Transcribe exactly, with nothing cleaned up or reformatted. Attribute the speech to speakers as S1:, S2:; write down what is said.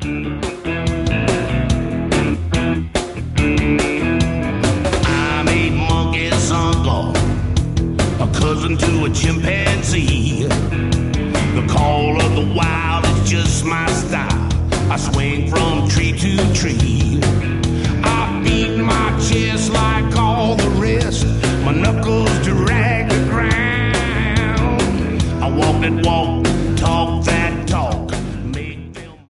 S1: I'm a monkey's uncle, a cousin to a chimpanzee. The call of the wild is just my style. I swing from tree to tree. I beat my chest like all the rest. My knuckles drag the ground. I walk that walk